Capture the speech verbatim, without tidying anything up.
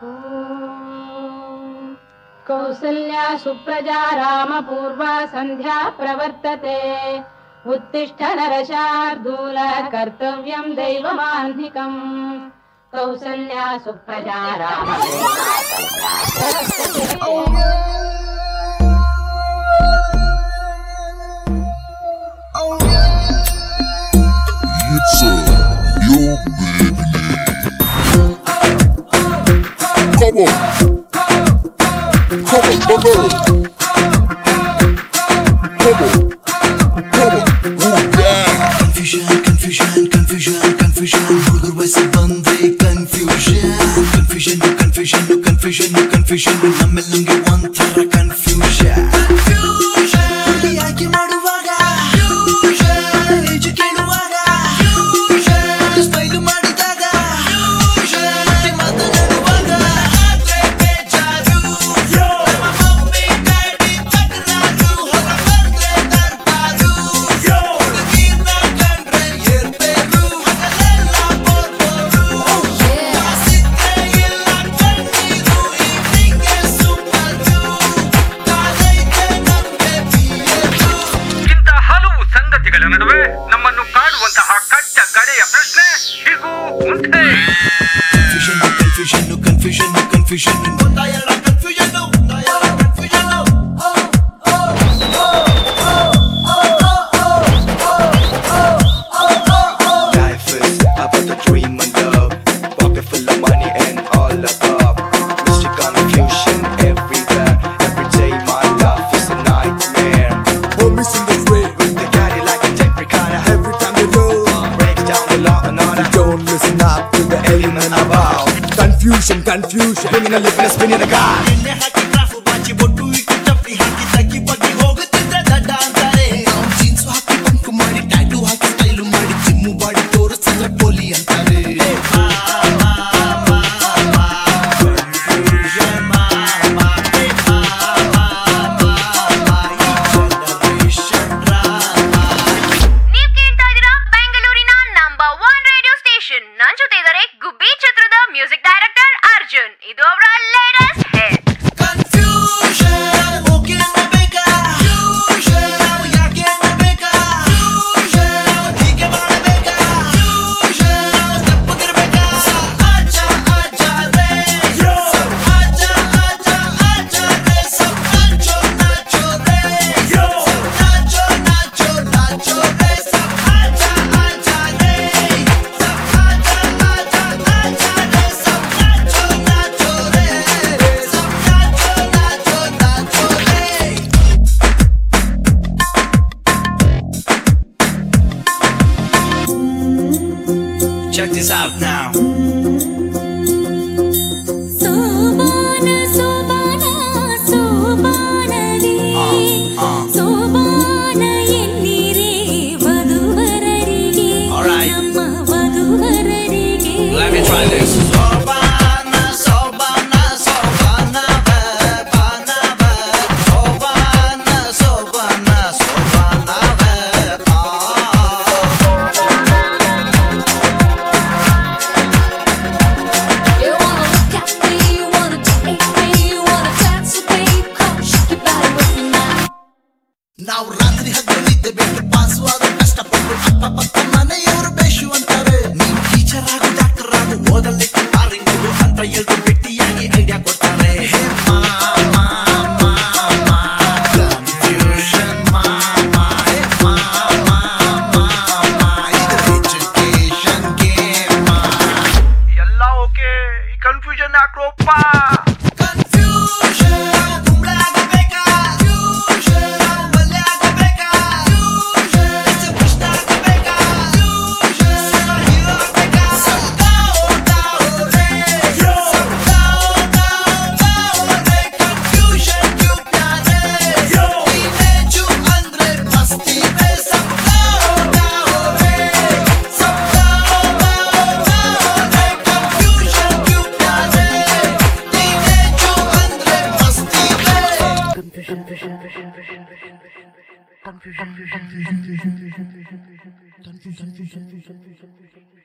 कौसल्या सुप्रजा रामपूर्वा सन्ध्या प्रवर्तते उत्तिष्ठ नरशार्दूल कर्तव्यं दैवमान्धिकम् Kausalya Supraja रामपूर्वा It's a your baby. Come on, come on, brother. Come on, come on, oh yeah. Confusion, confusion, confusion, confusion. Hudur vaise bande confusion. Confusion, no confusion, no confusion, no confusion. Nammellange one thara confusion. Confusion. Yaki maduvaga. Confusion. Edukenuvaga. Confusion. Smile ಮಾಡಿದಾಗ. Confusion. ಮತ್ತೆ ಮಾತನಾಡುವಾಗ. ಆದ್ರೆ ಬೇಜಾರು. ನಮ್ಮ mummy daddy ತಕರಾರು. ಹೊರ ಬಂದ್ರೆ ದರ್ಬಾರು. ಹುಡುಗೀರ್ನ ಕಂಡ್ರೆ ಏರ್ಪೇರು. ಹಗಲೆಲ್ಲ ಬೋರ್ಬೋರು. ಸಿಕ್ಕೇ ಇಲ್ಲ ಕಣ್ಣೀರು. ಈವ್ನಿಂಗ್ಗೆ ಸೂಪರು. ಕಾಲೈತೆ ನಮ್ಗೆ ಬಿಯರು. ಇಂಥ ಹಲವು ಸಂಗತಿಗಳ ನಡುವೆ ನಮ್ಮನ್ನು ಕಾಡುವಂತಹ ಕಟ್ಟ ಕಡೆಯ ಪ್ರಶ್ನೆ ಹೀಗೂ ಮುಂದೆ. Confusion, no confusion, no confusion, no confusion. ಒಂದಾ ಎರಡ confusion, ಒಂದಾ ಎರಡ confusion. Life is about the dream and love, pocket full of money and all above. Mystic confusion everywhere. Every day my life is a nightmare. Homies in the way, They got it like a tape recorder. every time they roll. Break down the law and order. Don't listen up to the element about confusion, confusion. Spinning a living, a spinning a guy. ಎಣ್ಣೆ ಹಾಕಿ graph ಬಾಚಿ ಬೊಟ್ಟು ಇಟ್ಟು ಚಪ್ಪಲಿ ಹಾಕಿ ತಗ್ಗಿ ಬಗ್ಗಿ ಹೋಗುತ್ತಿದ್ರೆ ದಡ್ಡ ಅಂತಾರೆ. Jeans ಹಾಕಿ bunk ಮಾಡಿ ಟ್ಯಾಟೂ ಹಾಕಿ ಸ್ಟೈಲು ಮಾಡಿ ಜಿಮ್ಮು ಬಾಡಿ ತೋರಿಸಿದ್ರೆ ಪೋಲಿ ಅಂತಾರೆ. ನೀವ್ ಕೇಳ್ತಾ ಇದೀರಾ ಬೆಂಗಳೂರಿನ ನಂಬರ್ ಒನ್ ರೇಡಿಯೋ ಸ್ಟೇಷನ್. ನನ್ ಜೊತೆ ಇದಾರೆ ಗುಬ್ಬಿ ಚಿತ್ರದ ಮ್ಯೂಸಿಕ್ ಡೈರೆಕ್ಟರ್ ಅರ್ಜುನ್. ಇದು ಅವರ ಲೇಟೆಸ್ಟ್ ಹಿಟ್. ಕನ್ಫ್ಯೂಷನ್ ಓಕೆ ಅನ್ನಬೇಕಾ? ಕನ್ಫ್ಯೂಷನ್ ಯಾಕೆ ಅನ್ನಬೇಕಾ? ಕನ್ಫ್ಯೂಷನ್ ಹೀಗೆ ಮಾಡಬೇಕಾ? ಕನ್ಫ್ಯೂಷನ್ ತಪ್ಪಗಿರ್ಬೇಕಾ? ಆಚಾ ಆಚಾ ರೇ ಆಚಾ ಆಚಾ ಆಚಾ ರೇ ಸಬ್ ನಾಚೋ ನಾಚೋ ರೇ ನಾಚೋ ನಾಚೋ ನಾಚೋ ರೇ ಸಬ್ ಆಚಾ ಆಚಾ ರೇ ಸಬ್ ಆಚಾ ಆಚಾ ಆಚಾ ರೇ ಸಬ್ ನಾಚೋ ನಾಚೋ ರೇ ಸಬ್ ನಾಚೋ ನಾಚೋ ನಾಚೋ ರೇ. Check this out now. ಸೋಬಾನ ಸೋಬಾನ ಸೋಬಾನದಿ ಸೋಬಾನ ಎನ್ನಿರೆ ವಧುವರರಿಗೆ Alright. ನಮ್ಮ ವಧುವರರಿಗೆ Let me try this. Sobana, sobana, sobana, ba, bana, ba. Sobana, sobana, sobana, ba, ah. You wanna look at me, you wanna take me, you wanna dance with me, come shake your body with me now. ನಾವು ರಾತ್ರಿ ಹಗಲಿದ್ದೆ ಬಿಟ್ಟು pass ಆದ ಕಷ್ಟಪಟ್ಟು ಅಪ್ಪ ಪಕ್ಕ ಮನೆಯವರು ಬೇಷು ಅಂತಾರೆ. ನೀವು ಟೀಚರ್ ಆಗು ಡಾಕ್ಟರ್ ಆಗು ಓದಲಿಕ್ಕೆ ಪಾರಿಂಗ್ ಅಂತ ಎಲ್ರು ಭೇಟಿಯಾಗಿ ಐಡಿಯಾ ಕೊಡ್ತಾರೆ. ಹೇ ಮಾಮಾ, ಮಾಮಾ, confusion ಮಾಮಾ, ಹೇ ಮಾಮಾ, ಮಾಮಾ, ಇದು education game. ಎಲ್ಲ ಓಕೆ, ಈ ಕನ್ಫ್ಯೂಷನ್ ಯಾಕ್ರೋಪ್ಪ? Confusion ಗುಂಬ್ಳೆ ಆಗಬೇಕಾ? Confusion ಬಲ್ಲೆ ಆಗಬೇಕಾ? Confusion ಹೆಸರು ಕೃಷ್ಣ ಆಗಬೇಕಾ? Confusion hero ಆಗಬೇಕಾ? ಸೌದಾओ ದಾओ ರೇ ಸೌದಾओ ದಾओ ದಾओ ರೇ Confusion ಕ್ಯೂ ಪ್ಯಾರೆ ಟೀನೇಜು ಅಂದ್ರೆ ಮಸ್ತಿ ಬೇ ಸೌದಾओ ದಾओ ರೇ ಸೌದಾओ ದಾओ ದಾओ ರೇ Confusion ಕ್ಯೂ ಪ್ಯಾರೆ ಟೀನೇಜು ಅಂದ್ರೆ ಮಸ್ತಿ ಬೇ. confusion confusion confusion confusion confusion confusion confusion confusion